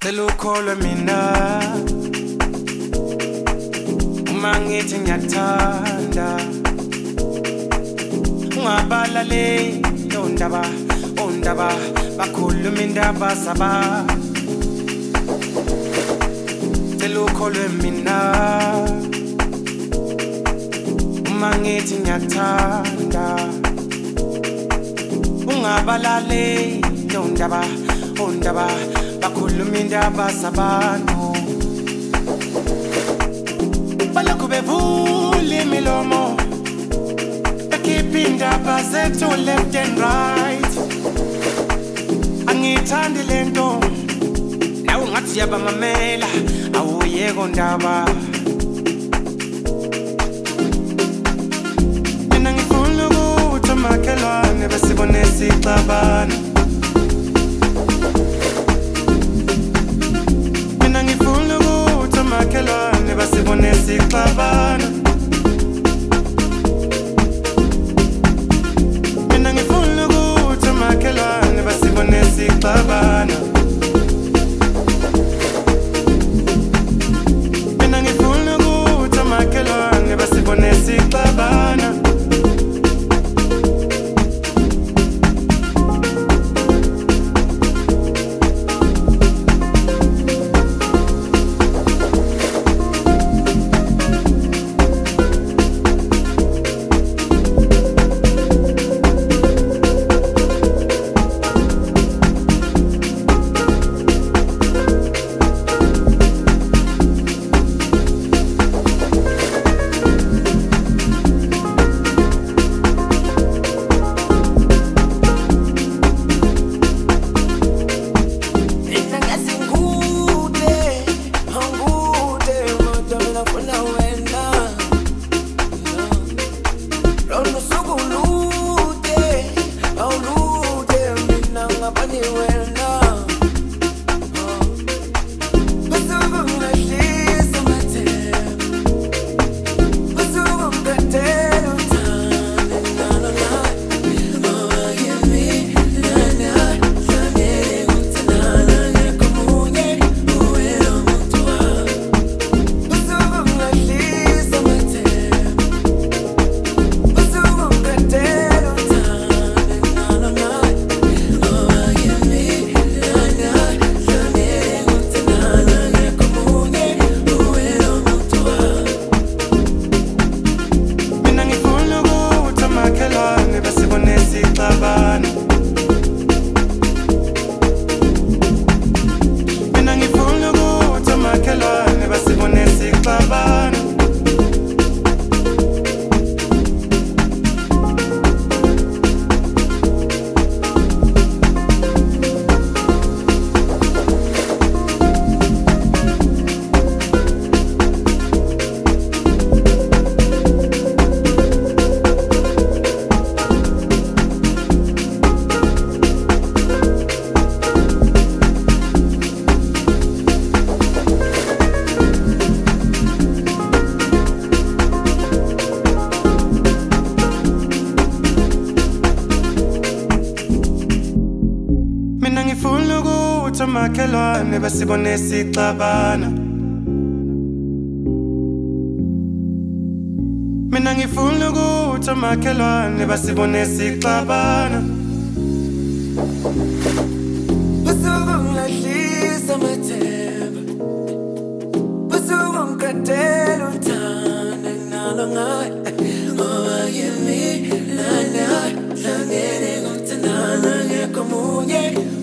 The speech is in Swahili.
Ukholwe mina uma ngithi ngiyathanda ungabalale ondaba bakhuluma indaba zaba ukholwe mina uma ngithi ngiyathanda ungabalale ondaba bakhuluma indaba zabantu balokhu bevula imilomo bekhipha indaba zethu left and right angithandi lento nawe ngathi yabamamela awuyeko ndaba mina ngifuna ukuthi amakhelwane besibone sixabana makhelwane basibone sixabana mina ngifuna ukuthi makhelwane basibone sixabana mina ngifuna ukuthi makhelwane basibone sixabana makhelwane basibone sixabana mina ngifuna ukuthi makhelwane basibone sixabana basuka ngilahlisa mathemba basuka ngikadela uthanda nalo ngaye ngoba yimi lana hlangene ngomthandana ngekho munye